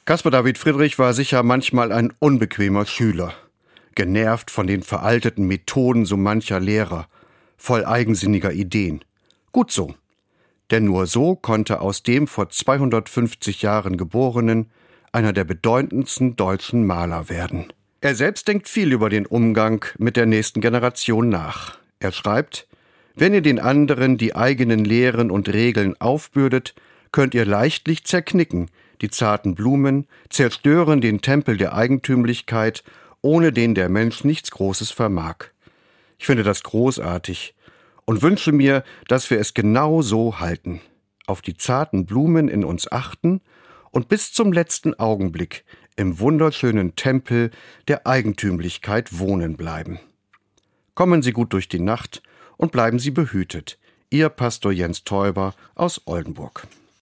Caspar David Friedrich war sicher manchmal ein unbequemer Schüler, genervt von den veralteten Methoden so mancher Lehrer, voll eigensinniger Ideen. Gut so, denn nur so konnte aus dem vor 250 Jahren Geborenen einer der bedeutendsten deutschen Maler werden. Er selbst denkt viel über den Umgang mit der nächsten Generation nach. Er schreibt: Wenn ihr den anderen die eigenen Lehren und Regeln aufbürdet, könnt ihr leichtlich zerknicken, die zarten Blumen, zerstören den Tempel der Eigentümlichkeit, ohne den der Mensch nichts Großes vermag. Ich finde das großartig und wünsche mir, dass wir es genau so halten, auf die zarten Blumen in uns achten und bis zum letzten Augenblick im wunderschönen Tempel der Eigentümlichkeit wohnen bleiben. Kommen Sie gut durch die Nacht und bleiben Sie behütet. Ihr Pastor Jens Täuber aus Oldenburg.